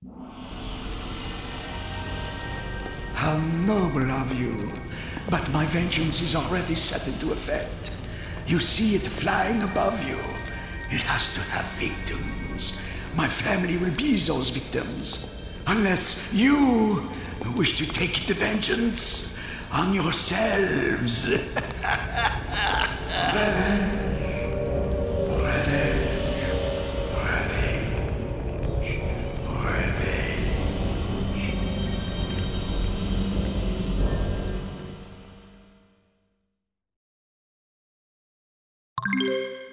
How noble of you. But my vengeance is already set into effect. You see it flying above you. It has to have victims. My family will be those victims. Unless you wish to take the vengeance on yourselves. Revenge.